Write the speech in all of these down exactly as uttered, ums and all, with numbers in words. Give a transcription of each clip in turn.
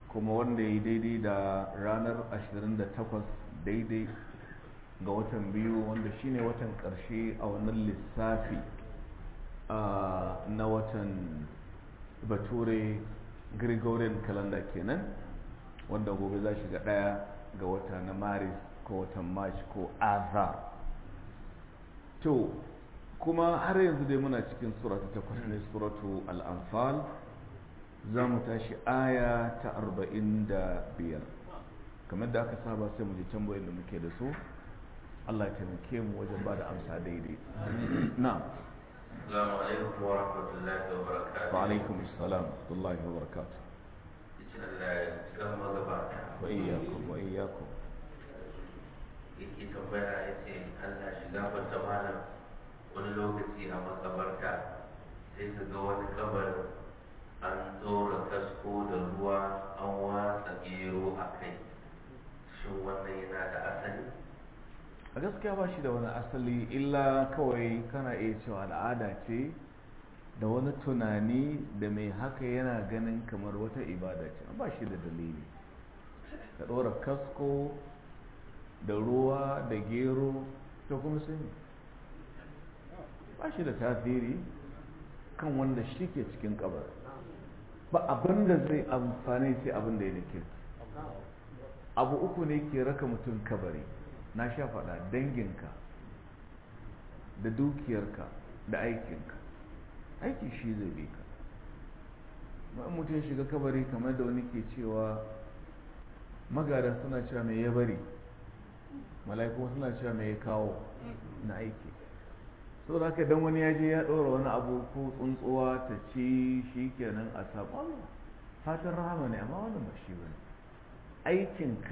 kuma wanda ya yi daidai da ranar ashirin da takwas daidai ga watan biyu wanda shine watan ƙarshe a wannan lissafi na watan bature gregorian calendar kenan, wanda gobe za shiga ɗaya ga wata na maris ko watan march ko azar. To kuma har yanzu dai muna cikin surata takwas ne, suratu al-anfal. Za mu tashi aya ta arba'in da biyar. Kamar da aka saba sai mu ji tambayoyin da muke da su. Allah ya taimake mu wajen ba da amsa daidai. Na'am. Assalamu alaikum wa rahmatullahi wa barakatuh. Wa alaikum assalam wa rahmatullahi wa barakatuh. Insha Allah ya cikin magabata. Wa iyyakum wa iyyakum. Yake tambaya ya ce Allah shi gafarta malam, wani lokaci a makabarta sai ka ga wani kabarin an tsora kasko da ruwa an watsa gero a kai. Shin wannan yana da asali? A gaskiya ba shi da wani asali, illa kawai kana iya cewa al'ada ce da wani tunani da mai haka yana ganin kamar wata ibada ce, ba shi da dalili. Ka ɗora kasko da ruwa da gero to kuma sai ba shi da tasiri kan wanda shi ke cikin kabar. Ba abin da zai amfani sai abin da ya nake. Abu uku ne ke raka mutum kabari, na sha faɗa: danginka da dukiyarka da aikinka. Aiki shi zai bi ka. Ma'an mutum ya shiga kabari kamar da wani ke cewa magada suna cewa mai ya bari, mala'iku suna cewa mai ya kawo na aiki. Saboda haka dan wani ya je ya ɗora wani abu ko tsuntsuwa ta ci shi kenan a samu fatan rahama ne, amma wannan ba shi bane. Aikinka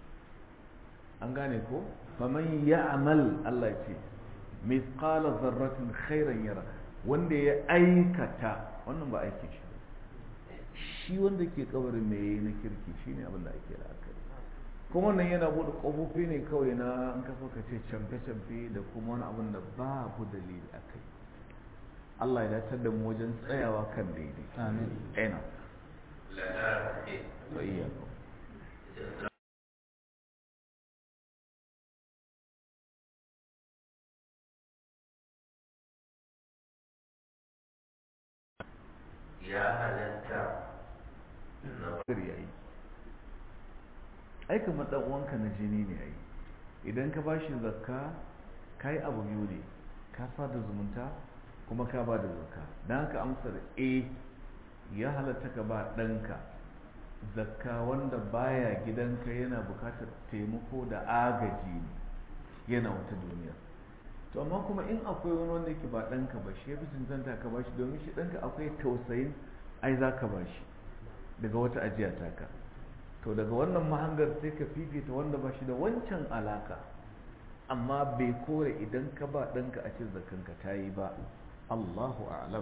an gane ko? faman ya'mal, Allah ce mithqala zarratin khairan yara, wanda ya aikata, wannan ba aiki shi shi wanda ke kabarin mai na kirki shine abin da ake la'akari. Kuma wannan yana bude kofofi ne kawai na an kaso ka ce camfe-camfe da kuma wani abin da babu dalili a kai. Allah ya datar da mu wajen tsayawa kan daidai. Amin. Aina. Wa iyyakum. Ya halatta na yayi. Ai kamar dan uwanka na jini ne ai. Idan ka bashi zakka kai abu biyu ne, ka sada zumunta kuma ka ba da zakka. Dan haka amsar eh, ya halatta ka ba ɗanka zakka wanda baya gidanka yana bukatar taimako da agaji ne, yana wata duniya. To amma kuma in akwai wani wanda yake ba ɗanka ba, shi ya fi cancanta ka bashi, domin shi ɗanka akwai tausayin ai za ka bashi daga wata ajiya taka. To daga wannan mahangar sai ka fifita wanda ba shi da wancan alaka, amma bai kore idan ka ba ɗanka a ce zakanka ta yi ba. Allahu a'lam.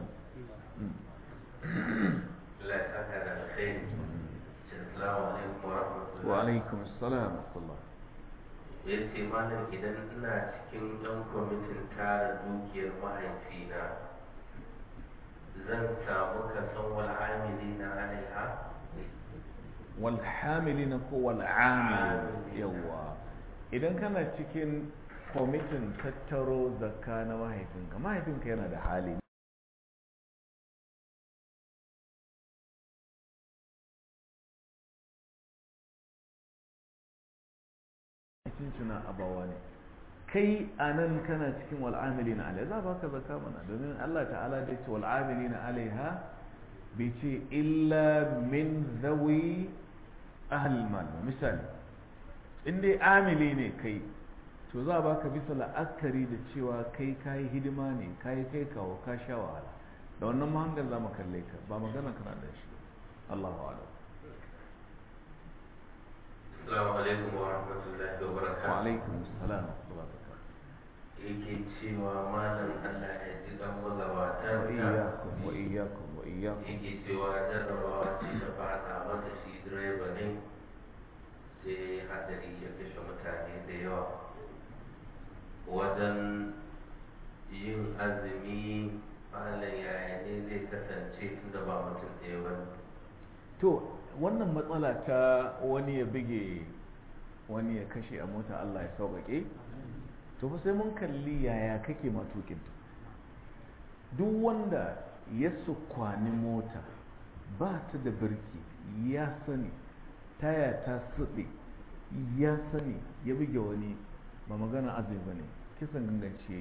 Wa alaikum assalam wa rahmatullah. Ya ce malam, idan ina cikin ɗan kwamitin tara dukiyar mahaifina zan samu kason wal'amili na alaiha? Walhamilina ko wal'amilin, yawa. Idan kana cikin kwamitin tattaro zakka na mahaifinka, mahaifinka yana da hali tuna abawa ne. Kai a nan kana cikin wal'amilina alaiha, za ba ka zakka mana, domin Allah ta'ala da ce wal'amilina alaiha bai ce illa min zawi ahlul mal. Misali, in dai amili ne kai, to za a baka bisa la'akari da cewa kai kayi hidima ne, kayi kai kawo, ka sha wahala. Da wannan mahangar za mu kalle ka, ba magana kana da shi. Allahu a'lam. Assalamu alaikum wa rahmatullahi wa barakatuh. Wa alaikum assalam wa rahmatullahi wa barakatuh. Yake cewa malam Allah ya ji dan magabatan Wa iyyakum wa iyyakum wa iyyakum. yake cewa jarrabawa ce ta fata masa, shi direba ne sai hadari ya kashe mutane da yawa. Wajen yin azumi malam yaya ne zai kasance tunda ba mutum ɗaya ba? To wannan matsala ta wani ya bige wani ya kashe a mota Allah ya sauƙaƙe to fa sai mun kalli yaya kake matukin ta duk wanda ya sukwani mota ba ta da birki ya sani taya ta suɗe ya sani ya buge wani ba magana azumi ba ne kisan ganganci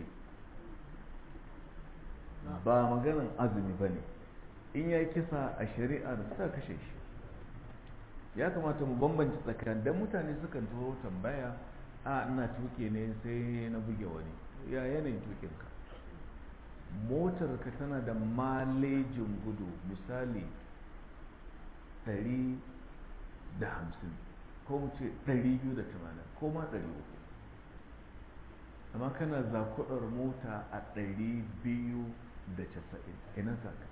ba maganan azumi ba ne in ya kisa a shari'a da suka kashe shi ya kamata mu bambance tsakanin dan mutane sukan turo tambaya a ina tuke ne sai na buge wani ya yanayin tukinka motar ka tana da malejin gudu misali ɗari da hamsin ko mu ce ɗari biyu da tamanin ko ma ɗari uku amma kana zakudar mota a ɗari biyu da casa'in ina saka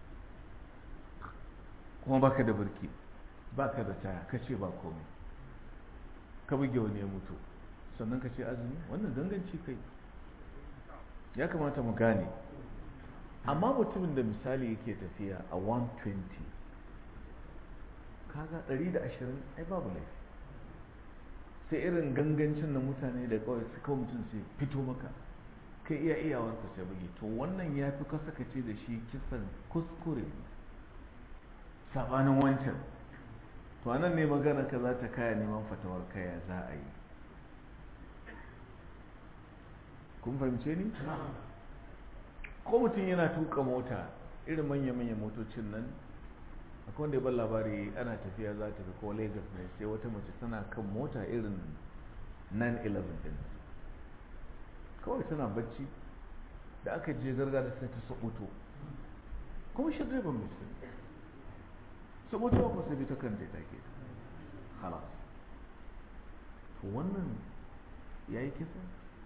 kuma baka da birki baka da taya ka ce ba komai ka buge wani ya mutu sannan ka ce azumi wannan ganganci kai ya kamata mu gane amma mutumin da misali yake tafiya a one twenty kaga ɗari da ashirin ai babu laifi sai irin gangancin na mutane da kawai su kawo mutum sai fito maka kai iya iyawarsa sai buge to wannan ya fi kasa ka ce da shi kisan kuskure sabanin wancan to anan ne magana ka za ta kaya neman fatawar kaya za a yi kun fahimce ni? ko mutum yana tuka mota irin manya-manya motocin nan akwai wanda ya ban labari ana tafiya za ta fi ko lagos ne sai wata mace tana kan mota irin nine eleven din kawai tana bacci da aka je garga da sai ta sabuto kuma shi direban mai sun sabuto ba sai bi ta kan ta take halas to wannan ya yi kisa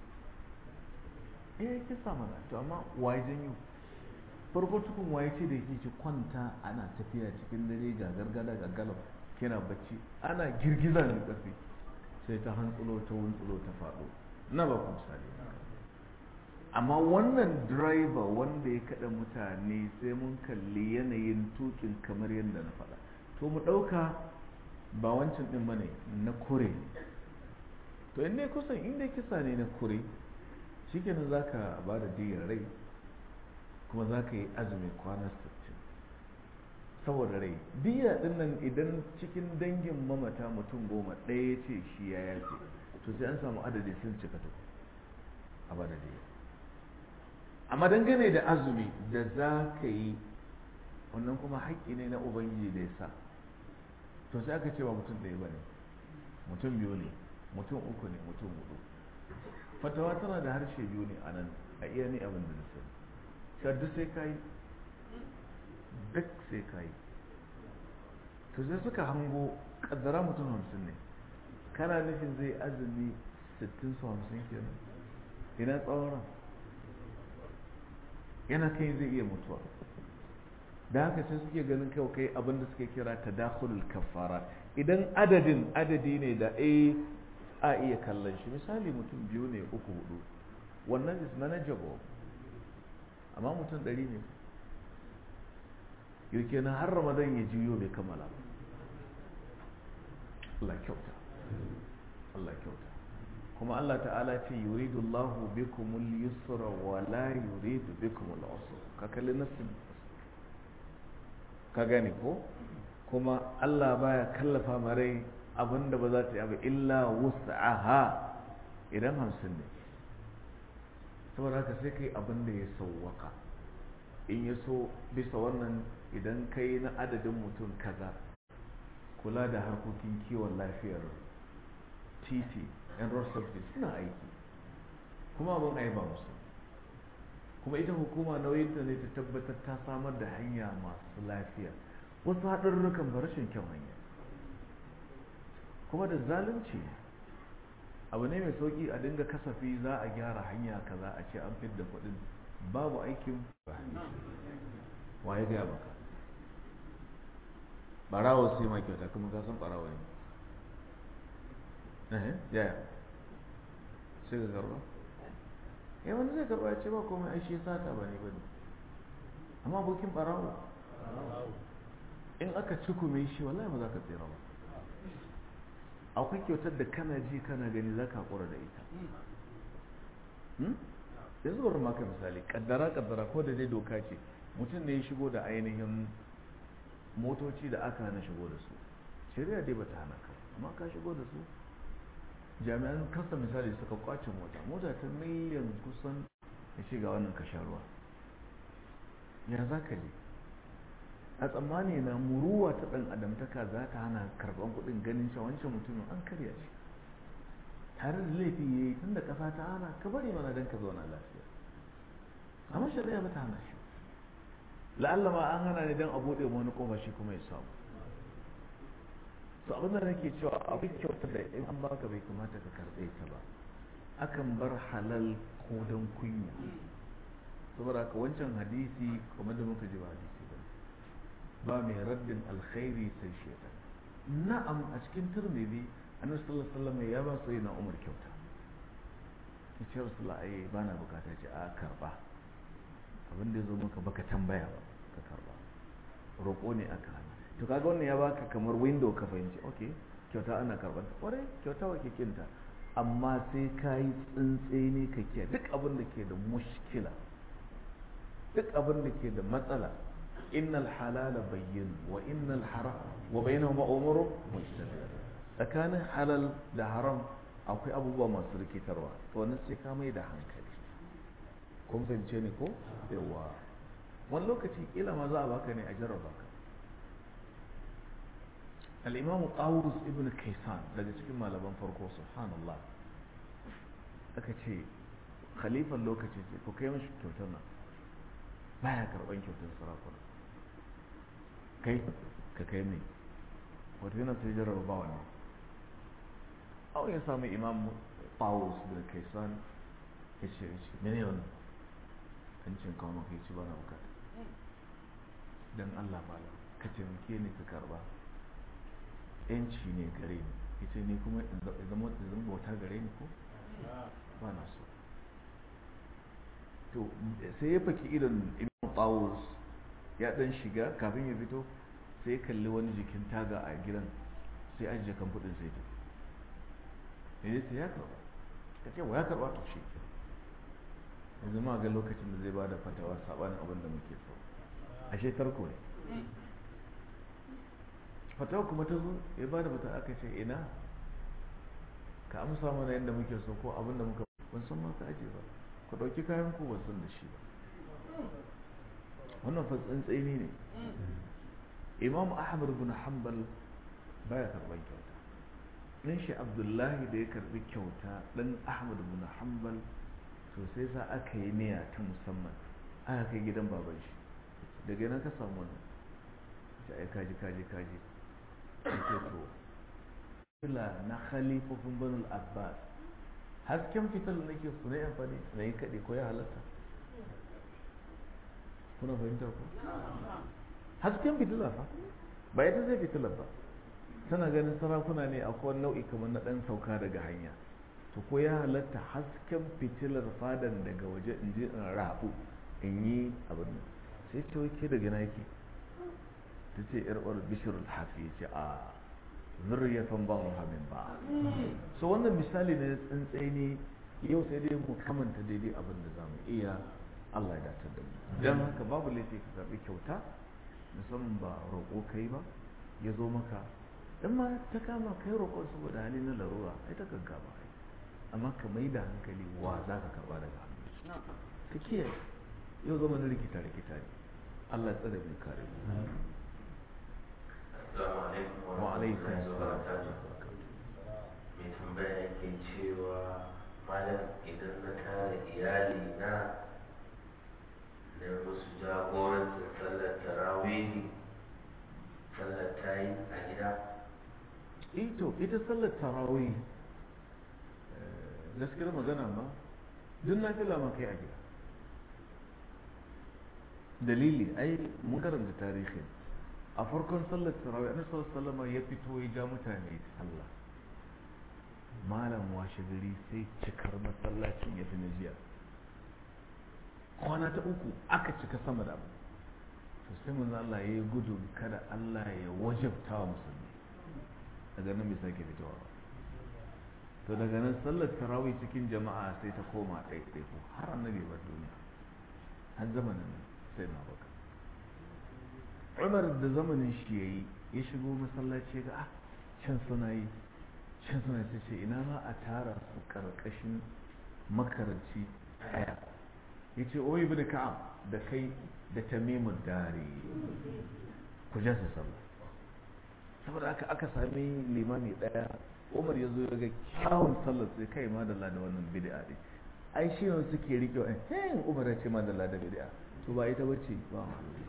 ya yi kisa mana to amma waye janyo farko tukun waye ce da yake ci kwanta ana tafiya cikin dare ga gargada ga galau kina bacci ana girgiza ne karfi sai ta hantsulo ta wuntsulo ta faɗo na ba ku misali amma wannan driver wanda ya kaɗa mutane sai mun kalli yanayin tukin kamar yadda na faɗa to mu ɗauka ba wancan ɗin bane na kure to inda kusan inda kisa ne na kure shikenan za ka ba da diyar rai kuma za ka yi azumin kwana sittin saboda rai diya din nan idan cikin dangin mamata mutum goma ɗaya ya ce shi ya yafe to sai an samu adadi sun cika tuku a ba da diya amma dangane da azumi da za ka yi wannan kuma haƙƙi ne na ubangiji da ya sa to sai aka ce ba mutum ɗaya ba ne mutum biyu ne mutum uku ne mutum hudu fatawa tana da harshe biyu ne a nan a iya ne abin da na sani shaddu sai ka yi duk sai ka yi to sai suka hango kaddara mutum hamsin ne kana nufin zai azumi sittin su hamsin kenan ina tsawon yana kai zai iya mutuwa da haka sai suke ganin kawai kai abin da suke kira tadakhulul kaffara idan adadin adadi ne da a a iya kallon shi misali mutum biyu ne uku hudu wannan is manageable amma mutum ɗari ne yau kenan har ramadan ya juyo bai kammala ba Allah kyauta Allah kyauta kuma Allah ta'ala ce yuridu Allahu bikumul yusra wa la yuridu bikumul usra ka kalli nassin ka gane ko kuma Allah baya kallafa marai abinda ba za ta yi abu illa wus'aha idan hamsin ne saboda haka sai kai abinda ya sauwaka in ya so bisa wannan idan kai na adadin mutum kaza kula da harkokin kiwon lafiyar titi yan road safety suna aiki kuma abin ai ba musu kuma ita hukuma nauyinta ne ta tabbatar ta samar da hanya masu lafiya wasu haɗarurrukan ba rashin kyan hanya kuma da zalunci abu ne mai sauki a dinga kasafi za a gyara hanya kaza a ce an fidda kuɗin babu aikin waye gaya maka barawo sai ma kyauta kuma ka san barawo ne yaya sai ka karba ya wani zai karba ya ce ba komai aishi sata ba ne ba ne amma abokin barawo in aka cikume shi wallahi ba za ka tsira ba. Akwai kyautar da kana ji kana gani za ka haƙura da ita. Yanzu bari maka misali, kaddara kaddara ko da dai doka ce, mutum ne ya shigo da ainihin motoci da aka hana shigo da su, shari'a dai bata hana ka, amma ka shigo da su, jami'an kasa misali suka kwace mota, mota ta miliyan kusan ya shiga wannan ka sha ruwa, ya za ka je? A tsammani na muruwa ta ɗan adamtaka za ta hana karɓar kuɗin ganin cewa wancan mutumin an karya shi, tare da laifi ya yi tun da ƙasa ta hana ka bari mana don ka zauna lafiya, amma shari'a ba ta hana shi. La'alla ma an hana ne don a buɗe wani ƙofa shi kuma ya samu. To abin da nake cewa akwai kyautar da in an baka bai kamata ka karɓe ta ba, akan bar halal ko don kunya. Saboda ka wancan hadisi kamar da muka ji ba hadisi ba ba mai raddin alkhairi sai shaitan. Na'am, a cikin Tirmidhi annabi sallallahu alaihi wasallam ya ba sai na Umar kyauta. Ya ce Rasulullah ai ba na bukata, ce a karba. Abin da ya zo maka baka tambaya ba ka karba, roƙo ne aka hana. To kaga wannan ya baka kamar window ka fahimci okay kyauta ana karban ta, kwarai kyauta wa ke kinta, amma sai ka yi tsintseni ka kiyaye duk abin da ke da mushkila, duk abin da ke da matsala. Innal halala bayyin wa innal haram wa bainahuma umurun mushtabihat. Tsakanin halal da haram akwai abubuwa masu rikitarwa, to wannan sai ka mai da hankali. Kun fahimce ni ko? Yawa. Wani lokaci kila ma za a baka ne a jarraba ka. Al-Imam Qawus ibn Kaysan daga cikin malaman farko, subhanallah, aka ce khalifan lokaci ce ko kai mashi kyautar nan baya karban kyautar sarakuna, kai ka kai mai wato yana sai jarraba ba wannan. Au ya samu Imam Qawus ibn Kaysan ya ce ya ce mene wannan kan cin kawo maka ya ci bana bukata, dan Allah malam ka taimake ni ka karba, yanci ne gare ni, ita ne kuma zama bauta gare ni ko ba na so. To sai ya faki irin Imam Tawus ya dan shiga, kafin ya fito sai ya kalli wani jikin taga a gidan, sai ajiye kan kudin sai ta ne sai ya karba, ka ce wa ya karba to shi yanzu ma ga lokacin da zai bada fatawa sabanin abin da muke so, ashe tarko ne. Fatawa kuma ta zo ya ba da fata, aka ce ina ka amsa mana yadda muke so ko abin da muka ban san ma ka aje ba, ku ɗauki kayan ku ban san da shi ba. Wannan fa tsantseni ne. Imam Ahmad bin Hanbal baya karɓar kyauta, ɗan shi Abdullahi da ya karɓi kyauta ɗan Ahmad bin Hanbal, to sai sa aka yi niyya ta musamman aka kai gidan baban shi. Daga yana ka samu wannan ta ai kaji kaji kaji ake to fila na khalifofin banul abbas, hasken fitar da nake su na yi amfani na yi kaɗe ko ya halatta, kuna fahimta ko? Hasken fitila fa ba ita zai fitilar ba, tana ganin sarakuna ne akwai nau'i kamar na ɗan sauka daga hanya, to ko ya halatta hasken fitilar fadan daga waje in je in rabu in yi abin nan. Sai ce wai ke daga na yake, ta ce yar uwar bishirul hafi, ya ce a zurriyatan ba muhammin ba. So wannan misali ne tsantseni, yau sai dai mu kamanta daidai abin da za mu iya, Allah ya dace da mu. Don haka babu laifi ka karɓi kyauta, musamman ba roƙo kai ba ya zo maka, in ma ta kama kai roƙon saboda hali na larura ai ta kanka ba, amma ka mai da hankali wa za ka karɓa daga hannu ka kiyaye. Yau zama na rikita rikita ne, Allah ya tsare mai kare mu. Assalamu alaikum wa rahmatullahi wa barakatuh. Mai tambaya yake cewa malam, idan na tara iyali na na musu jagorancin sallar tarawih, sallar ta yi a gida? Ito ita sallar tarawih gaskiyar magana ma duk na fila ma kai a gida. Dalili ai mun karanta tarihin a farkon sallar tarawih annabi sallallahu alaihi wasallam ya fito ya ja mutane sallah, malam washe gari sai cikar masallacin ya fi na jiya. Kwana ta uku aka cika sama da abu, to sai mun Allah ya yi gudun kada Allah ya wajabta wa musulmi daga nan bai sake fitowa ba to daga nan sallar tarawih cikin jama'a sai ta koma ɗaiɗai ko har annabi bar duniya har zamanin sai na baka Umar da zamanin shi yayi ya shigo masallaci ga ah can suna yi can suna sai ce ina ma a tara su karkashin makaranci daya yace oyi bi da ka'ab da kai da tamimu dare ku ja su sallah saboda haka aka sami limami daya Umar ya zo ya ga kyawun sallar sai kai ma da da wannan bid'a ne ai shi ne suke rike wa eh Umar ya ce ma da da bid'a to ba ita bace ba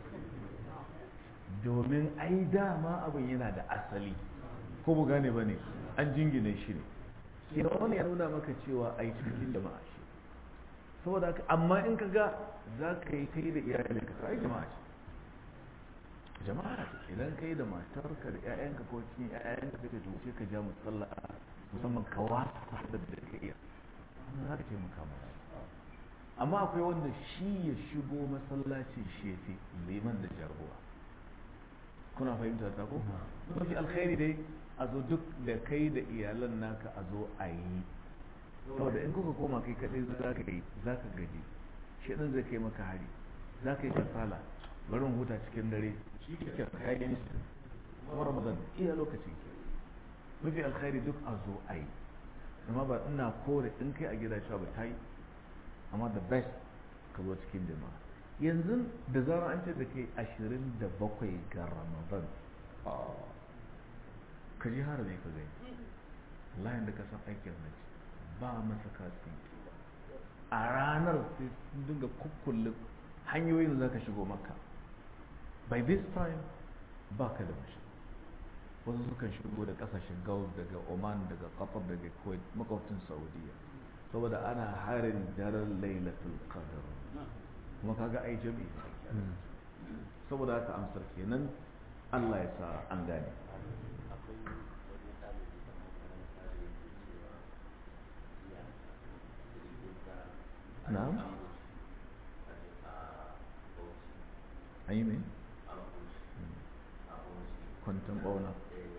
domin ai dama abin yana da asali ko mu gane bane an jingine shi ne shi wani ya nuna maka cewa ai cikin jama'a shi saboda haka amma in ka ga za ka yi kai da iyalinka ka ai jama'a ce jama'a ce idan kai da matarka da ƴaƴanka ko cikin ƴaƴanka kake tuce ka ja musalla musamman ka wasa da da ka iya za ka ce maka mara amma akwai wanda shi ya shigo masallaci shi ya fi liman da jagora kuna fahimta ta ko mafi alkhairi dai a zo duk da kai da iyalan naka a zo a yi saboda in kuka koma kai kaɗai za ka yi za ka gaji shi ɗin zai kai maka hari za ka yi kasala barin huta cikin dare shi ke kayan shi kuma ramadan iya lokacin ke mafi alkhairi duk a zo a yi amma ba ina kore in kai a gida cewa ba ta yi amma the best ka zo cikin jama'a yanzu da zarar an ce da kai ashirin da bakwai ga ramadan ka ji harami ka gani layin da ka san aikin haji ba masa kasi a ranar sai sun dinga kukkullin hanyoyin da za ka shigo maka by this time ba ka da mashi wasu sukan shigo da kasashen gulf daga oman daga qatar daga kuwait makwabtin saudiya saboda ana harin daren lailatul qadr kuma kaga ai jami'i saboda haka amsar kenan Allah ya sa an gane na'am ayi me kwanton bauna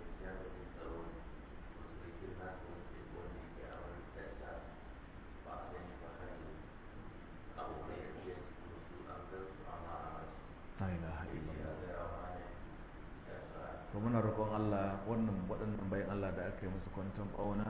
to muna roƙon Allah wannan waɗannan bayan Allah da aka yi musu kwanton ɓauna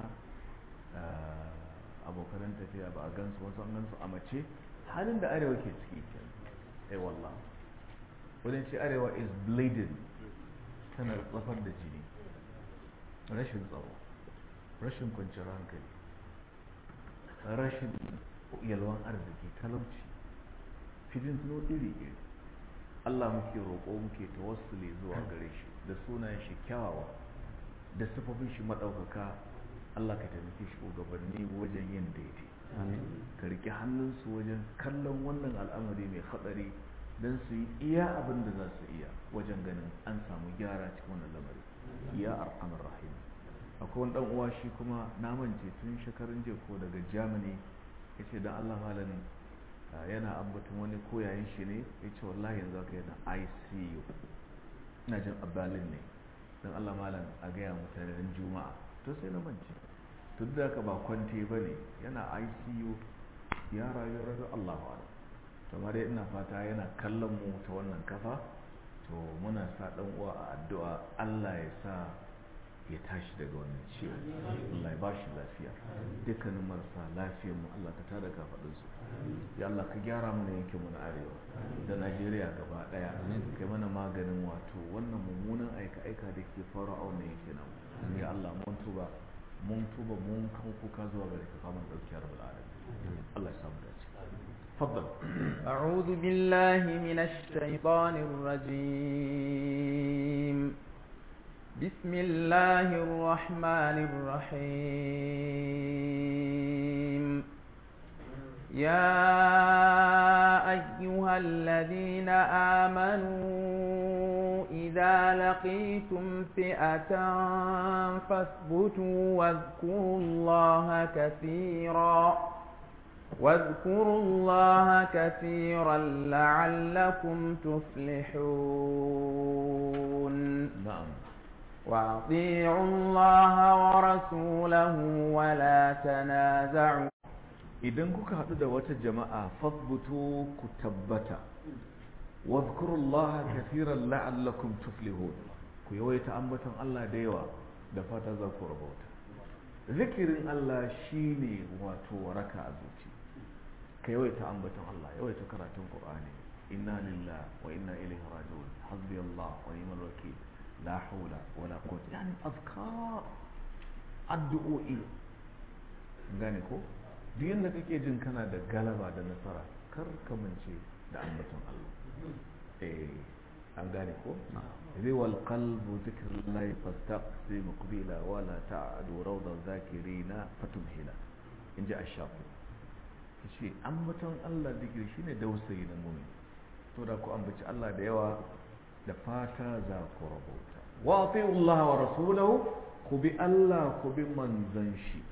abokanan tafiya ba a gansu wasu an gansu a mace halin da arewa ke ciki ke ai wallah wajen ce arewa is bleeding tana tsafar da jini rashin tsaro rashin kwanciyar hankali rashin yalwan arziki talauci fidin tuno iri iri Allah muke roƙo muke tawassuli zuwa gare shi da sunayen shi kyawawa da sifofin shi madaukaka Allah ka taimake shi shugabanni wajen yin daidai ka riƙe hannunsu wajen kallon wannan al'amari mai hatsari don su yi iya abin da za su iya wajen ganin an samu gyara cikin wannan lamari ya arhamar rahim akwai wani dan uwa shi kuma na mance tun shekarun jiya ko daga Germany yace dan Allah malam yana ambaton wani koyayen shi ne yace wallahi yanzu aka yana I C U ina jin a Berlin ne dan Allah malam a gaya mutane ran juma'a to sai na mance to duk da haka ba kwante bane yana I C U ya rayu rayu Allahu akbar to ma dai ina fata yana kallon mu ta wannan kafa to muna sa dan uwa a addu'a Allah ya sa ya tashi daga wannan ciwo Allah ya ba shi lafiya dukkanin marasa lafiyar mu Allah ka tada kafadun su ya Allah ka gyara mana yankin mu na arewa da Najeriya gaba daya kai mana maganin wato wannan mummunan aika aika da ke faruwa a wannan yankin namu ya Allah mun tuba mun tuba mun kan kuka zuwa gare ka kamar dauki rabbul alamin Allah ya samu dace تفضل أعوذ بالله من الشيطان الرجيم بسم الله الرحمن الرحيم يا أيها الذين آمنوا إذا لقيتم فئة فاثبتوا واذكروا الله كثيرا واذكروا الله كثيرا لعلكم تفلحون na'am وأطيعوا الله ورسوله ولا تنازعوا idan kuka haɗu da wata jama'a fasbutu ku tabbata wadhkurullaha kathiran la'allakum tuflihun ku yawaita ambaton Allah da yawa da fata za ku rabauta zikirin Allah shine wato waraka a zuci ka yawaita ambaton Allah yawaita karatun Qur'ani inna lillahi wa inna ilaihi raji'un hasbiyallahu wa ni'mal wakeel la hawla wa la quwwata yani azkar addu'o'i gane ko duk yadda kake jin kana da galaba da nasara kar ka mance da ambaton Allah eh an gane ko zai wal qalbu zikrullahi fastaqsi muqbila wala ta'du rawda zakirina fatumhila inji ash-shafi shi ambaton Allah zikiri shine dausayi na mu'min to da ku ambaci Allah da yawa da fata za ku rabauta wa ati'u Allah wa rasulahu ku bi Allah ku bi manzon shi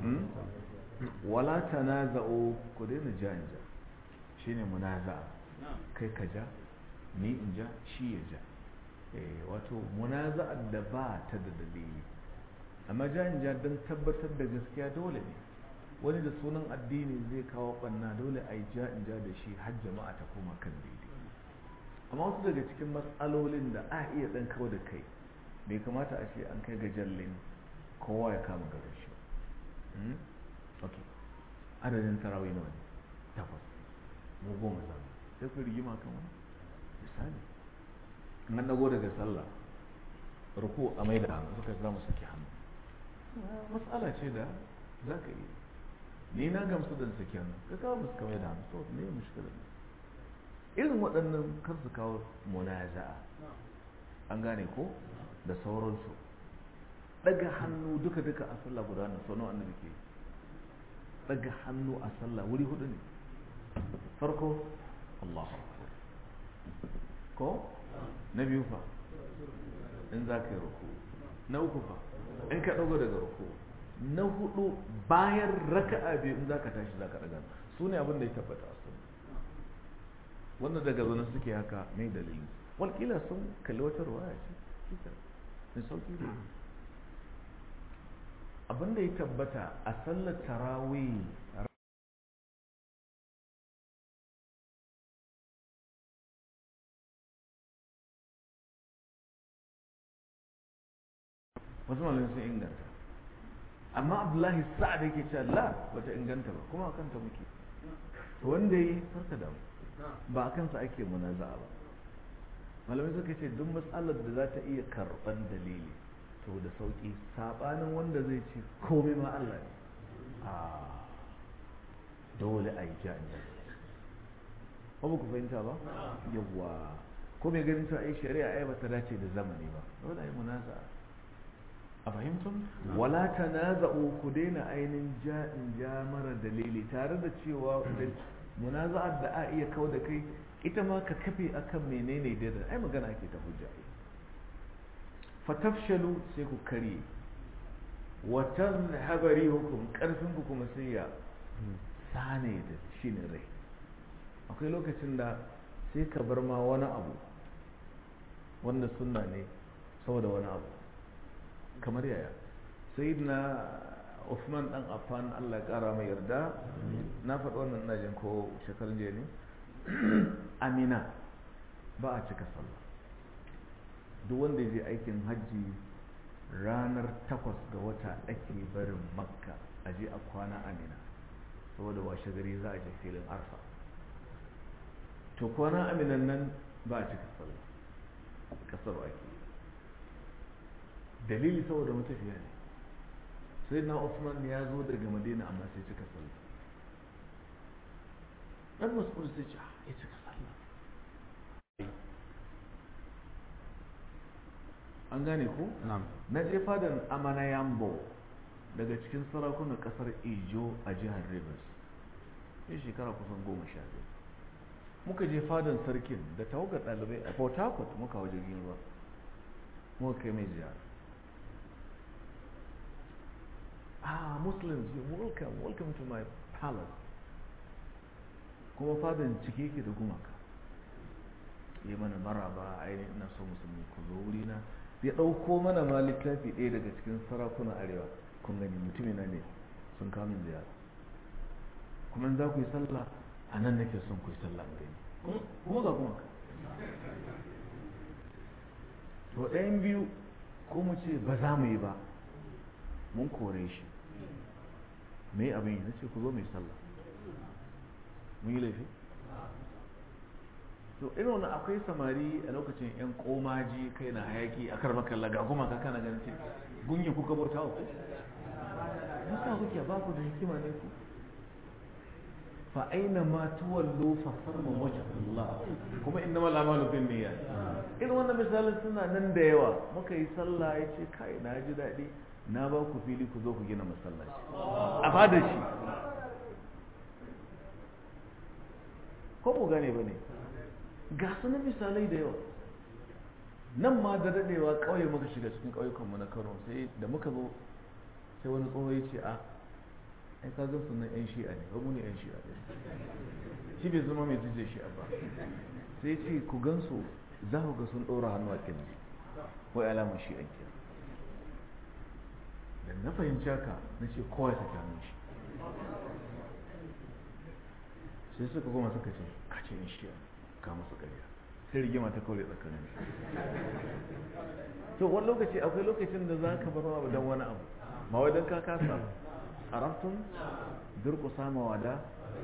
wala tanaza'u ku daina janja shine munaza'a kai ka ja ni in ja shi ya ja eh wato munaza'ar da ba ta da dalili amma janja don tabbatar da gaskiya dole ne wani da sunan addini zai kawo banna dole a yi ja in ja da shi har jama'a ta koma kan daidai amma wasu daga cikin matsalolin da a iya dan kawo da kai bai kamata a ce an kai ga jallin kowa ya kama gaban shi ok adadin tarawih nawa ne takwas mu goma zama sai ku rigima kan wani misali in an dago daga sallah ruku a mai da hannu suka za mu saki hannu matsala ce da za ka yi ni na gamsu da saki hannu ka kawo musu kamar da hannu so ne mushkila ne irin waɗannan kar su kawo munaza'a an gane ko da sauransu daga hannu duka duka a sallah guda na sau nawa annabi ke daga hannu a sallah wuri hudu ne farko Allahu akbar ko na biyu fa in za ka yi ruku na uku fa in ka dago daga ruku na hudu bayan raka'a biyu in za ka tashi za ka daga su ne abin da ya tabbata a sunna wanda daga zanen suke haka mai dalili walƙila sun kalli wata ruwaya ce mai sauki ne abinda ya tabbata a sallar tarawih wasu malin sun inganta amma abdullahi sa'ad yake cewa la bata inganta ba kuma akan ta muke wanda yi farka da ba a kansa ake munaza'a ba malamai suka ce duk matsalar da za ta iya karɓar dalili to da sauki sabanin wanda zai ce komai ma Allah ne a dole a yi jami'a ba ba ku fahimta ba yawwa ko mai ganin cewa ai shari'a ai ba ta dace da zamani ba dole a yi munaza'a a fahimtun wala tanaza'u ku daina ainihin ja'in ja mara dalili tare da cewa munaza'ar da a iya kau da kai ita ma ka kafe akan menene da ai magana ake ta hujja fatafshalu sai ku kare wa tazhaba rihukum karfin ku kuma sai ya sane da shine rai akwai lokacin da sai ka bar ma wani abu wanda sunna ne saboda wani abu kamar yaya sayyidina Uthman dan Affan Allah ya kara mai yarda na faɗi wannan ina jin ko shekarun jiya ne Amina ba a cika sallah duk wanda ya je aikin hajji ranar takwas ga wata ake barin Makka a je a kwana Amina saboda washe gari za a je filin Arfa to kwana Aminan nan ba a cika sallah kasar ake dalili saboda matafiya ne sai na Usman ya zo daga Madina amma sai cika sallah dan Mas'ud sai ce ya cika sallah an gane ko na je fadan Amana Yambo daga cikin sarakunan kasar Ijo a jihar Rivers ya shekara kusan goma sha biyu muka je fadan sarkin da tawagar ɗalibai a Port Harcourt muka wajen jirgin ruwa muka kai mai ziyara ah Muslims, you're welcome welcome to my palace kuma fadan cike yake da gumaka yi mana maraba ainihin ina so musulmi ku zo wuri na ya ɗauko mana ma littafi ɗaya daga cikin sarakunan arewa kun gani mutumina ne sun kamun ziyara kuma za ku yi sallah a nan nake son ku yi sallah gani kuma ga kuma ka to ɗayan biyu ko mu ce ba za mu yi ba mun kore shi me abin yi na ce ku zo mai sallah mun yi laifi to irin wani akwai samari a lokacin yan komaji kai na hayaki a karbar kalla ga kuma ka kana ganin ce gunyi kuka bauta ku yasa kuke ba ku da hikima ne ku fa aina ma tuwallu fa sarma wajh Allah kuma innamal a'malu binniyat irin wannan misalin suna nan da yawa muka yi sallah yace kai na ji dadi na ba ku fili ku zo ku gina masallaci a fada shi ko ku gane bane ga sunan misalai da yawa nan ma da dadewa kauye muka shiga cikin kauyukan mu na Kano sai da muka zo sai wani tsoho ya ce a ai ka ga sunan yan shi'a ne ba mu ne yan shi'a ne shi bai zama mai jije shi'a ba sai ya ce ku gansu za ku ga sun ɗora hannu a kirji wai alamar shi'an ke da na fahimci haka na ce kowa ya saki hannun shi sai suka goma suka ce ka ce yan shi'a ka musu ƙarya sai rigima ta kaure tsakanin to wani lokaci akwai lokacin da za ka bar abu don wani abu ma wai don ka kasa arabtun durƙusa ma wada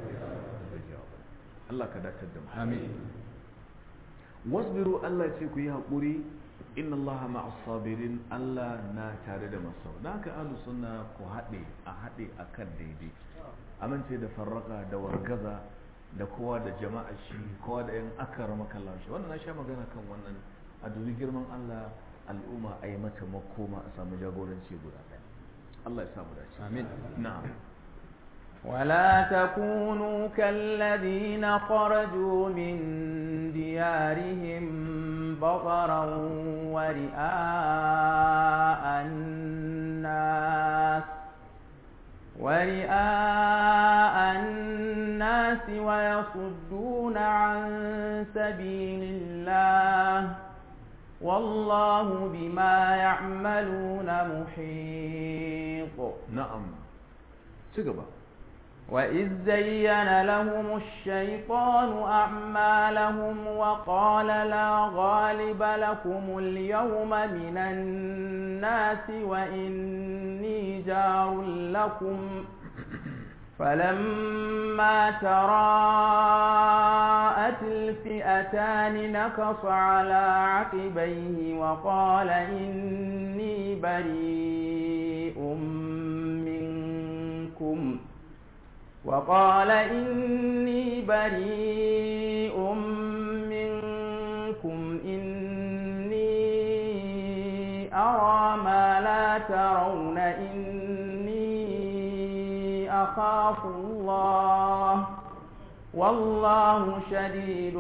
Allah ka datar da mu amin wasbiru Allah ce ku yi haƙuri inna Allah ma'as sabirin Allah na tare da masu da haka ahlus sunna ku haɗe a haɗe akan daidai amince da farraka da wargaza da kowa da jama'a shi kowa da yan akara makallan shi wannan na sha magana kan wannan a dubi girman Allah al'umma a yi mata makoma a samu jagoranci guda ɗaya Allah ya samu dace amin na'am ولا تكونوا كالذين خرجوا من ديارهم بطرا ورئاء الناس ورئاء الناس ويصدون عن سبيل الله والله بما يعملون محيط نعم سيقبا وإذ زين لهم الشيطان أعمالهم وقال لا غالب لكم اليوم من الناس وإني جار لكم فلما تراءت الفئتان نكص على عقبيه وقال إني بريء منكم وقال إني بريء منكم إني أرى ما لا ترون إني أخاف الله والله شديد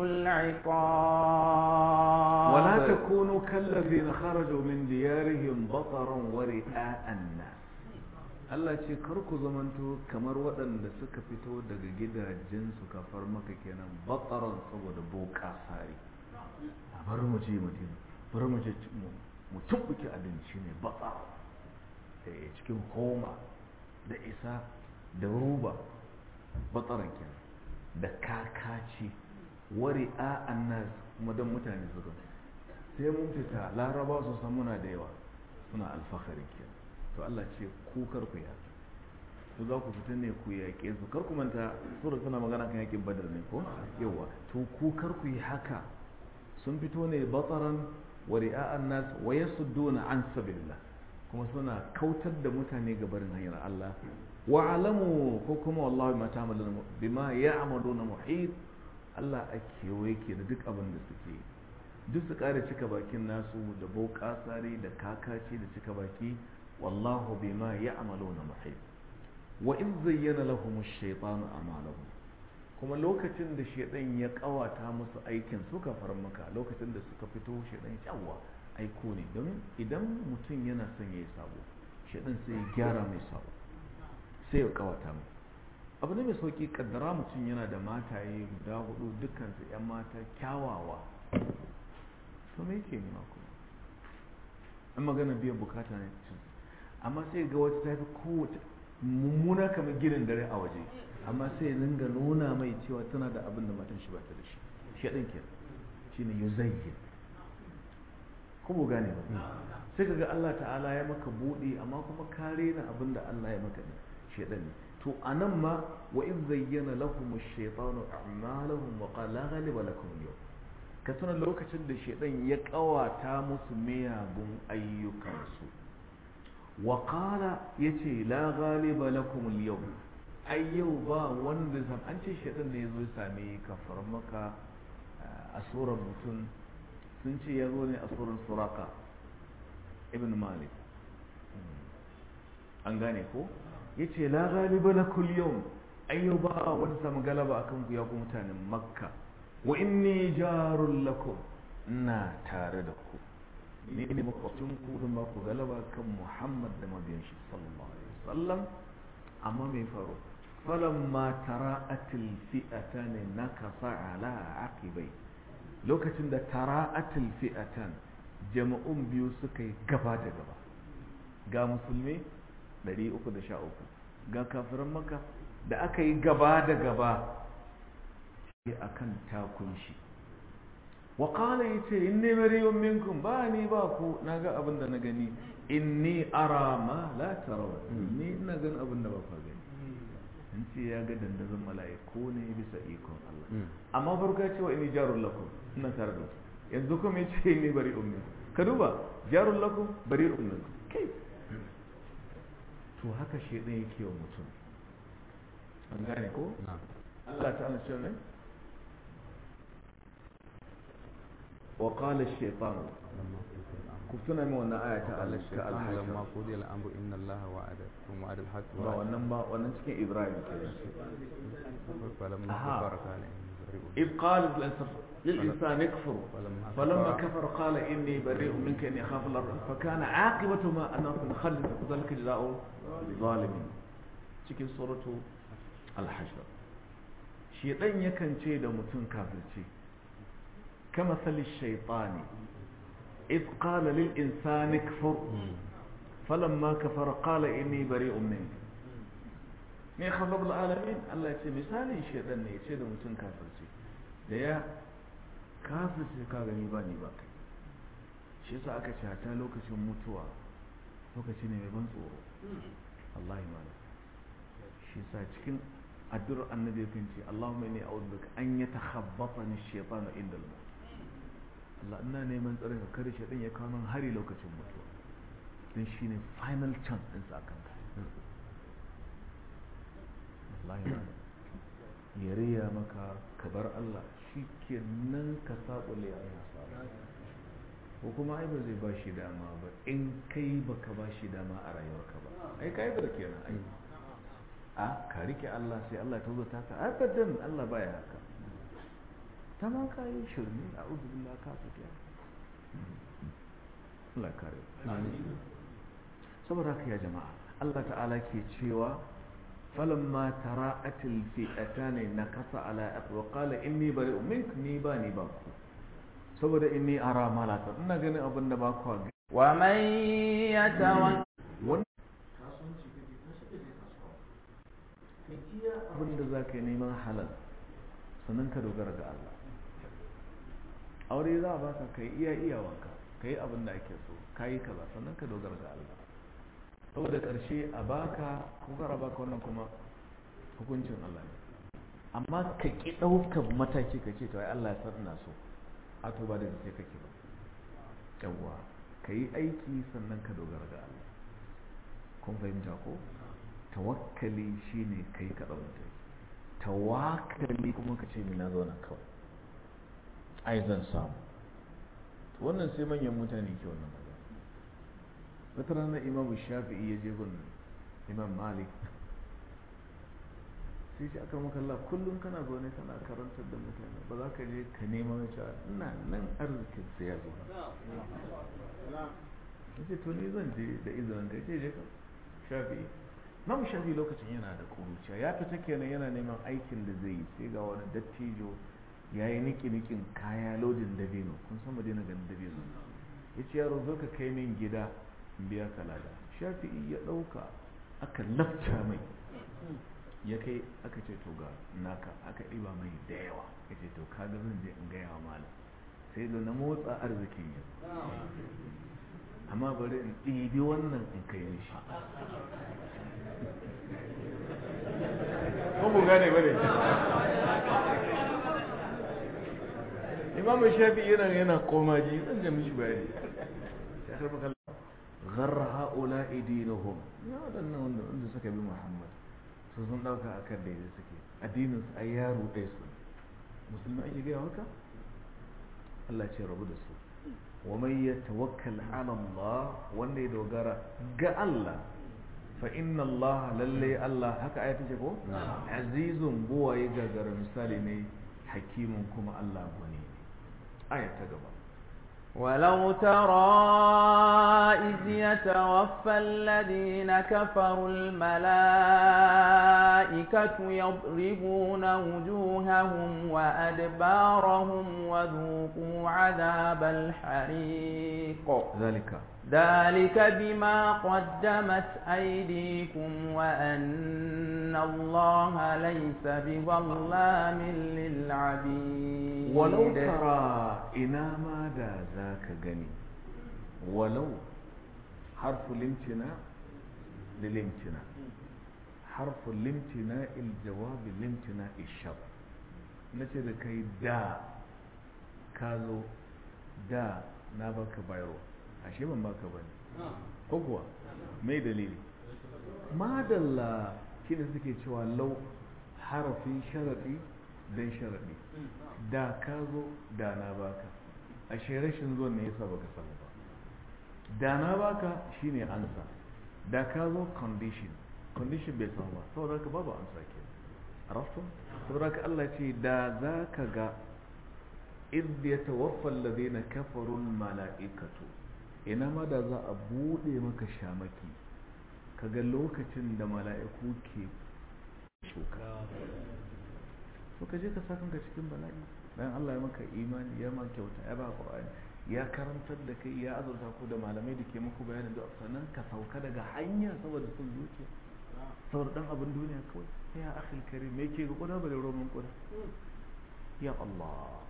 العقاب ولا تكونوا كالذين خرجوا من ديارهم بطرا ورئاء الناس Allah ce kar ku zamanto kamar waɗanda suka fito daga gidajensu kafar maka kenan batsaran saboda boka sari a bar mu je madina bar mu je mu tumbuke abinci ne batsar cikin homa da isa da ruba batsaran kenan da kakaci wari a annas kuma don mutane suka sai mun fita laraba su san muna da yawa suna alfahari kenan to Allah ce ku kar ku yaƙi to za ku fita ne ku yaƙe su kar ku manta sura tana magana kan yaƙin badar ne ko yawa to ku kar ku yi haka sun fito ne batsaran wa ri'a'an nas wa yasudduna an sabilillah kuma suna kautar da mutane ga barin hanyar Allah wa alamu ko kuma wallahi ma ta'maluna bima ya'maluna muhit Allah a kewaye ke da duk abin da suke duk su kare cika bakin nasu da bokasari da kakaci da cika baki والله بما يعملون محيط وإذ زين لهم الشيطان أعمالهم kuma lokacin da shedan ya kawata musu aikin suka far maka lokacin da suka fito shedan yawa aiko ne domin idan mutum yana son yayi sabo shedan sai ya gyara mai sabo sai ya kawata mu abu ne mai sauki kaddara mutum yana da mataye guda hudu dukansu yan mata kyawawa su me yake nema kuma an magana biyan bukata ne amma sai ga wata ta fi kowace mummuna kamar gidan dare a waje amma sai ringa nuna mai cewa tana da abin da matan shi ba ta da shi shaɗin ke shi ne yuzayyin kuma gane ba sai ka ga Allah ta'ala ya maka buɗe amma kuma kare na abin da Allah ya maka ne shaɗin ne to a nan ma wa in zayyana lahum ash-shaytanu a'malahum wa qala ghaliba lakum al-yawm ka tuna lokacin da shaɗin ya ƙawata musu miyagun ayyukansu wa qala yace la ghaliba lakum al-yawm ai yau ba wanda zan an ce shaɗin ne yazo ya same ka farmaka a surar mutum sun ce ya zo ne a surar suraka ibn malik an gane ko yace la ghaliba lakum al-yawm ai yau ba wanda samu galaba akan ku ya ku mutanen makka wa inni jarul lakum ina tare da ku ni ne makwabcin ku don ba ku galaba kan Muhammad da mabiyan shi sallallahu alaihi wasallam amma me faru falamma tara'atil fi'atan nakasa ala aqibai lokacin da tara'atil fi'atan jama'un biyu suka yi gaba da gaba ga musulmi ɗari uku da sha uku ga kafiran maka da aka yi gaba da gaba akan takun shi wa qala yace inni bari'un minkum ba ni ba ku naga abin da na gani inni ara ma la taraw ni ina gan abin da ba ku gani in ce ya ga dandazon mala'iku ne bisa ikon Allah amma farko ya ce wa inni jarul lakum ina tare da ku yanzu kuma yace inni bari'un minkum ka duba jarul lakum bari'un minkum kai to haka shedan yake wa mutum an gane ko Allah ta'ala ce ne وقال الشيطان كفتنا من وانا آية الحشر لما قضي الأمر إن الله وعدكم وعد الحق ونما ونسكن إبراهيم فلما كفر قال إذ قال للإنسان اكفر فلما كفر قال إني بريء منك إني أخاف الله فكان عاقبتهما أنه نخلد ذلك جزاء الظالمين cikin suratu al-hashr shedan yakan ce da mutum kafirci كمثل الشيطان إذ قال للإنسان اكفر فلما كفر قال إني بريء منك ne khalab alalamin Allah ya ce misalin shedan ne ya ce da mutum kafirci da ya kafirci ka gani ba ni ba kai shi yasa aka ce ta lokacin mutuwa lokaci ne mai ban tsoro Allah ya mana shi yasa cikin addu'ar annabi kan ce Allahumma inni a'udhu bika an yatakhabbatani ash-shaytanu inda al-maut Allah ina neman tsarin ka kare shi din ya kawo min hari lokacin mutuwa dan shine final chance din sa akan ka wallahi ya riya maka ka bar Allah shikenan ka sabule a nasara ko kuma ai ba zai ba shi dama ba in kai baka ba shi dama a rayuwarka ba ai kai da kenan ai a ka rike Allah sai Allah ta zo ta ka abadan Allah baya haka ta ma ka yi shirme a uzubillah ka fita Allah kare saboda haka ya jama'a Allah ta'ala ke cewa falamma tara'atil fi'atan nakasa ala aqwa qala inni bari'un mink ni ba ni ba ku saboda inni ara ma la ta ina ganin abin da ba ku ga wa man yatawakkal kasuwanci kake kashi da kasuwa kai iya abin da zaka yi neman halal sannan ka dogara ga Allah aure za a baka kai iya iyawanka kai abin da ake so kai kaza sannan ka dogara ga Allah saboda karshe a baka ko kara baka wannan kuma hukuncin Allah ne amma ka ki daukar mataki ka ce to ai Allah ya san ina so a to ba da sai kake ba yawa kai aiki sannan ka dogara ga Allah kun fahimta ko tawakkali shine kai ka dauka tawakkali kuma ka ce ni na zauna kawai ai zan samu wannan sai manyan mutane ke wannan magana wata ranar imamu shafi'i ya je gun imam malik sai shi aka maka Allah kullum kana zaune kana karantar da mutane ba za ka je ka nema mai cewa ina nan arzikin sai ya zo ya ce to ni zan je da izinin ka ce je ka shafi'i Imam Shafi lokacin yana da kuruciya ya fita kenan yana neman aikin da zai yi sai ga wani dattijo ya yi niki-nikin kaya lodin dabino kun san madina ganin dabino ya ce yaro zo ka kai min gida in biya ka lada. Shafi'i ya ɗauka aka lafta mai ya kai aka ce to ga naka aka ɗiba mai da yawa ya ce to kaga zan je in gaya wa malam sai da na motsa arzikin yau amma bari in ɗibi wannan in kai mishi ko mu gane ba ne imamu shafi yana yana komaji zan ga mishi bayani sai karfa kallon gharra haula idinuhum ya wadannan wanda wanda suka bi Muhammad su sun dauka akan daidai suke addinin su ai yaro ɗaya su musulmi ake gaya haka Allah ce rabu da su wa man yatawakkal ala Allah wanda ya dogara ga Allah fa inna Allah lalle Allah haka ayata ce ko azizun buwaye gagara misali ne hakimun kuma Allah gwani aya ta gaba ولو ترى إذ يتوفى الذين كفروا الملائكة يضربون وجوههم وأدبارهم وذوقوا عذاب الحريق ذلك ذلك بما قدمت أيديكم وأن الله ليس بظلام للعبيد ولو ترى إنما دا ذاك غني ولو حرف الامتناع للامتناع حرف الامتناع الجواب الامتناع الشرط نتي da kai da ka zo da na baka bayro ashe ban baka bane ko kuwa mai dalili madalla kina suke cewa law harafin sharadi dan sharadi da ka zo da na baka ashe rashin zuwan ne yasa baka samu ba da na baka shine ansa da ka zo condition condition bai samu ba saboda haka babu ansa ke arafto saboda haka Allah ce da zaka ga idh yatawaffa alladhina kafaru almalaikatu ina ma da za a bude maka shamaki kaga lokacin da mala'iku ke shuka to ka je ka sa kanka cikin bala'i bayan Allah ya maka imani ya maka kyauta ya ba Qur'ani ya karantar da kai ya azurta ku da malamai da ke muku bayanin da sannan ka sauka daga hanya saboda sun zuciya saboda dan abin duniya kawai ya akhil karim me yake ga kuda bare roman kuda ya Allah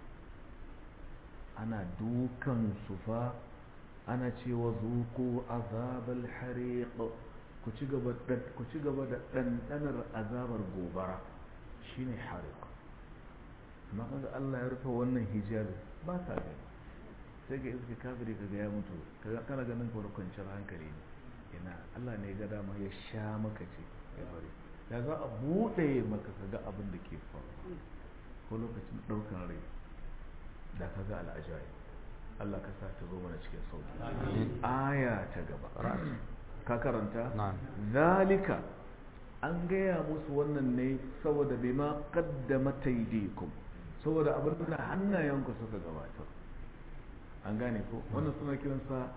ana dukan sufa ana cewa zuku azabal hariq ku ci gaba da ku ci gaba da dandanar azabar gobara shine hariq amma kaga Allah ya rufe wannan hijabi ba ka gani sai ga iska kafiri kaga ya mutu kaga kana ganin ko kwanciyar hankali ne ina Allah ne ga dama ya sha maka ce ya bari da za a bude maka kaga abin da ke faruwa ko lokacin daukan rai da kaga al'ajabi Allah ka sa ta zo mana cikin sauki aya ta gaba ka karanta zalika an gaya musu wannan ne saboda bima qaddamat aydikum saboda abin da hannayenku suka gabatar an gane ko wannan suna kiransa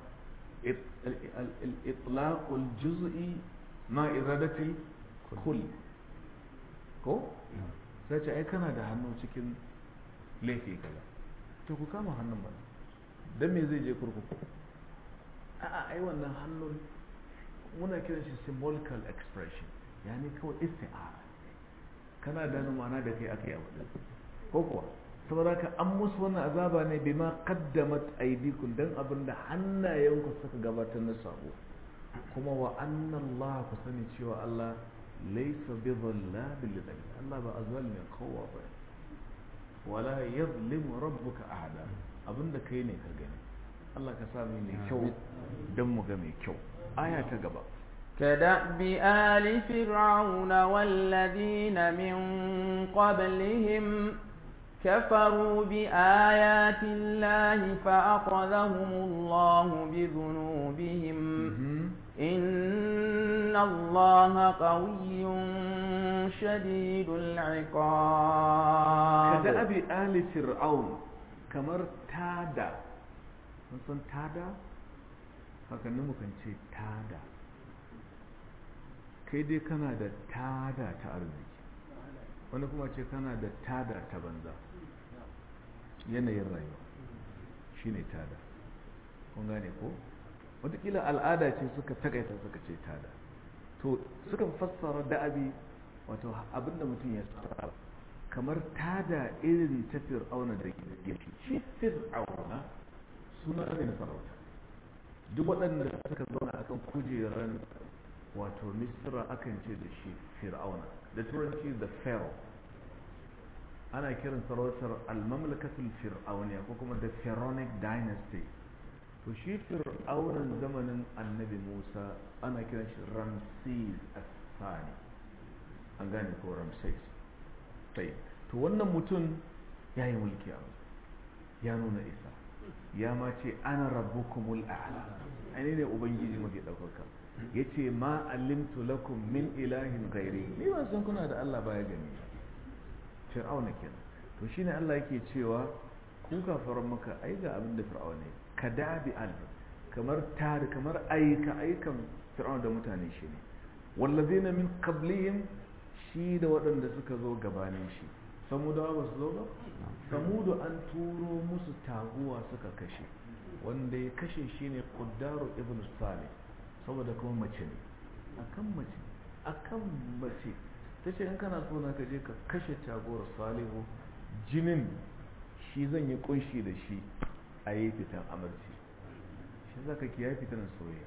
al-itlaqul juz'i ma iradatil kull ko sai ce ai kana da hannu cikin laifi kaza to ku kama hannun ba dan me zai je kurkuku a'a ai wannan hannun muna kiran shi symbolical expression yani kawai isti'ara kana da ma'ana da kai aka yi abu ko kuwa saboda ka an musu wannan azaba ne bima qaddamat aydikum dan abinda hannayenku suka gabatar na sabo kuma wa anna Allah ku sani cewa Allah laysa bi dhallabil lil Allah ba azalimin kowa ba wala yadhlimu rabbuka ahada abinda kai ne ka gani Allah ka sa mu mai kyau dan mu ga mai kyau aya ta gaba كدأب آل فرعون والذين من قبلهم كفروا بآيات الله فأخذهم الله بذنوبهم إن الله قوي شديد العقاب كدأب آل فرعون كمر تادا نصن تادا فكان ممكن شيء تادا kai dai kana da tada ta arziki, wani kuma ce kana da tada ta banza. Yanayin rayuwa shine tada, kun gane ko? wataƙila al'ada ce suka takaita suka ce tada, to suka fassara da'abi wato abinda mutum ya tsara, kamar tada irin ta fir'auna da ke shi fir'auna suna ne na sarauta. Duk waɗanda suka zauna akan kujeran wato misra akan ce da shi fir'auna, da turanci the pharaoh. Ana kiran sarautar al-mamlakatul fir'auniya ko kuma the pharaonic dynasty. To shi fir'aunan zamanin annabi Musa ana kiran shi Ramses as-Sani, an gane ko Ramses. sai to wannan mutum ya yi mulki a ya nuna isa, ya ma ce ana rabbukumul a'la, ai ne ubangiji mafi ɗaukaka. ya ce ma alimtu lakum min ilahin gairi, ni ban san kuna da Allah baya gani. fir'auna kenan. to shine Allah yake cewa ku kafaran maka ai ga abin da fir'auna ne, kadabi al kamar tare kamar aika aikan fir'auna da mutane shi ne, wallazina min qablihim shi da waɗanda suka zo gabanin shi. samudawa ba su zo ba? samudu an turo musu taguwa suka kashe, wanda ya kashe shi ne Quddaru ibn Salih, saboda kuma mace ne akan mace akan mace ta ce in kana so na ka je ka kashe taguwar Salihu, jinin shi zan yi kunshi da shi a yi fitan amarci. shi za ka kiyaye fitanin soyayya.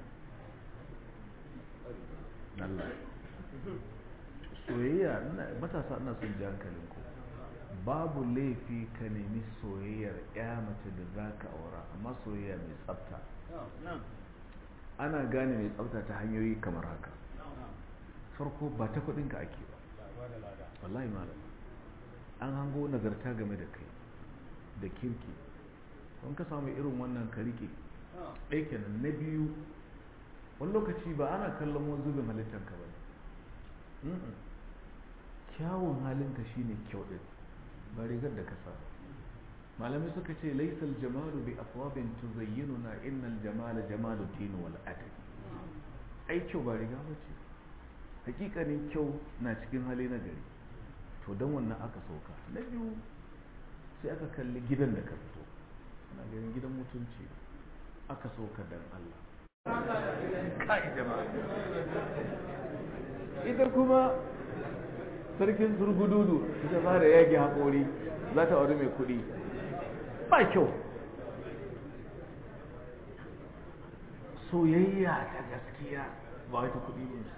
Allah soyayya, matasa ina son ji hankalinku, babu laifi ka nemi soyayyar ya mace da za ka aura, amma soyayya mai tsafta. ana gane mai tsafta ta hanyoyi kamar haka. farko ba ta kudinka ake ba, wallahi malam an hango nagarta game da kai da kirki, don ka samu irin wannan ka rike ɗaya kenan. na biyu, wani lokaci ba ana kallon wani zubin halittanka ba ne, kyawun halinka shine kyau ɗin, ba rigar da kasa. malamai suka ce laisal jamalu bi aswabin tuzayyinuna, innal jamala jamalu din wal adab. ai kyau ba riga ba ce, hakikanin kyau na cikin hali na gari. to don wannan aka sauka. na biyu sai aka kalli gidan da ka fito, ana ganin gidan mutunci, aka sauka dan Allah. kai jama'a, ita kuma sarkin surgududu ita fara yage haƙori, za ta auri mai kuɗi, ba kyau. soyayya ta gaskiya ba wata kuɗi ne.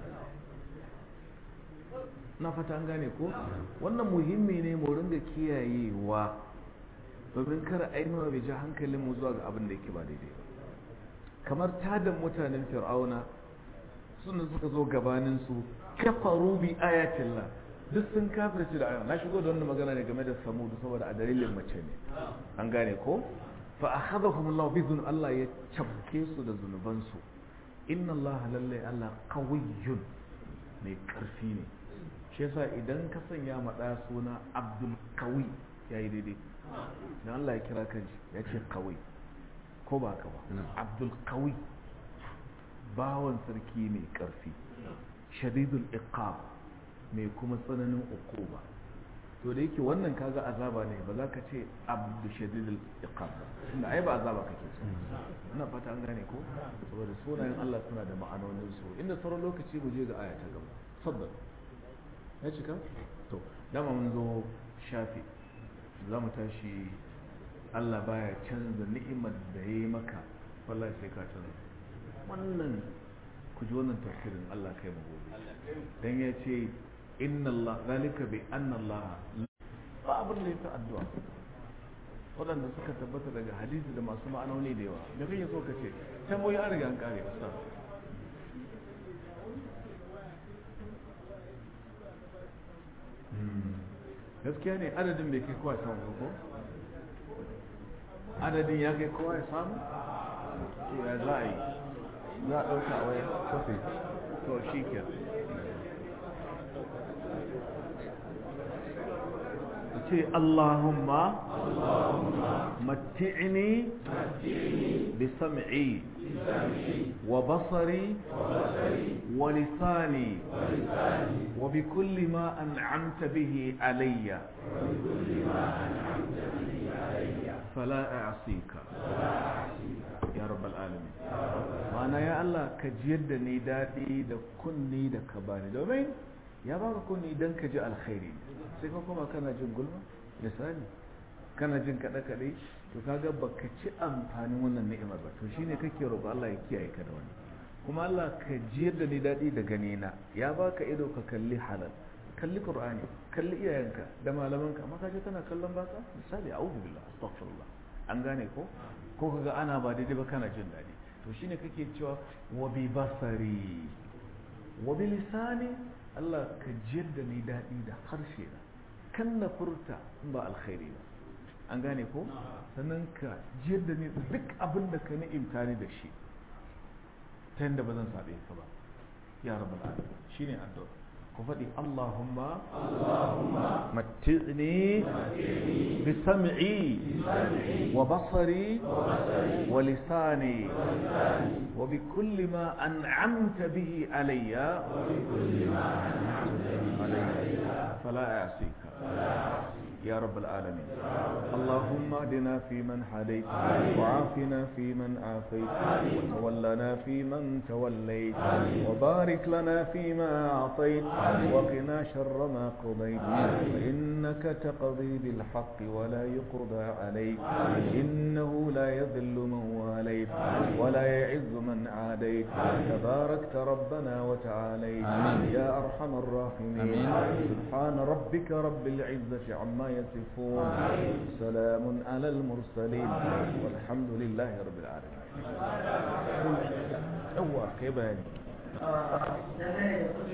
na fata an gane ko? wannan muhimmi ne mu ringa kiyayewa, domin kar ainihin bai ji hankalin mu zuwa ga abin da yake ba daidai ba. kamar tadan mutanen fir'auna suna suka zo gabanin su, kafaru bi ayatillah, duk sun kafirce da ayyana. na shigo da wannan magana ne game da samudu saboda a dalilin mace ne, an gane ko? fa akhadhahum Allah bi dhunub, Allah ya cafke su da zunuban su. inna Allah lalle Allah qawiyyun, mai karfi ne. shi yasa idan ka sanya ma da suna Abdul Qawi yayi daidai, dan Allah ya kira kanshi ya ce qawi, ko ba ka ba? Abdul Qawi, bawan sarki mai karfi, shadidul iqab, mai kuma tsananin ukuba. to da yake wannan kaga azaba ne, ba za ka ce abdu shadidul iqab ba, tunda ai ba azaba kake so. ina fata an gane ko? saboda sunayen Allah suna da ma'anonin su. inda sauran lokaci mu je ga aya ta gaba. sabbin ya cika? to dama mun zo shafi, za mu tashi Allah baya canza ni'imar da ya yi maka, wallahi sai ka canza. wannan ku ji wannan tafsirin Allah kai mu gobe, dan ya ce inna Allah zalika bi anna Allah, ba abin da ya addu'a waɗanda suka tabbata daga hadisi da masu ma'anoni da yawa. da kake so ka ce tamboyi an riga an kare ustaz. gaskiya ne adadin bai kai kowa samu ko? adadin ya kai kowa ya samu? to ya za a yi? za a ɗauka a waya kofi to shi ke ce Allahumma matti'ni bi sam'i wa basari wa lisani wa bi kulli ma an'amta bihi alayya fala a'sika ya rabbal alamin. Ma'ana ya Allah ka jiyar da ni daɗi da kunni da ka bani, domin ya baka kunni idan ka ji alkhairi, sai ka kuma kana jin gulma misali, kana jin kaɗe-kaɗe, to kaga baka ci amfanin wannan ni'imar ba. To shine kake roƙo Allah ya kiyaye ka da wani. Kuma Allah ka jiyar da ni daɗi da ganina, ya baka ido ka kalli halal, kalli Qur'ani, kalli iyayenka da malamanka, amma kaje kana kallon baka misali, a'udhu billah, astaghfirullah. An gane ko? Ko kaga ana ba daidai ba kana jin daɗi. To shine kake cewa wa bi basari wa bi lisani, Allah ka jiyar da ni daɗi da harshe na, kan na furta in ba alkhairi ba. An gane ko? Sannan ka jiyar da ni duk abin da ka ni'imta ni da shi, ta yadda ba zan saɓe ka ba ya rabbal alamin. Shine addu'a. ku faɗi Allahumma matti'ni bi sam'i wa basari wa lisani wa bi kulli ma an'amta bihi alayya fala a'sika يا رب العالمين. اللهم اهدنا فيمن هديت وعافنا فيمن عافيت وتولنا فيمن توليت وبارك لنا فيما أعطيت وقنا شر ما قضيت فإنك تقضي بالحق ولا يقضى عليك إنه لا يذل من واليت ولا يعز من عاديت تباركت ربنا وتعاليت يا أرحم الراحمين. سبحان ربك رب العزة عما يصفون سلام على المرسلين والحمد لله رب العالمين. هو كيف يعني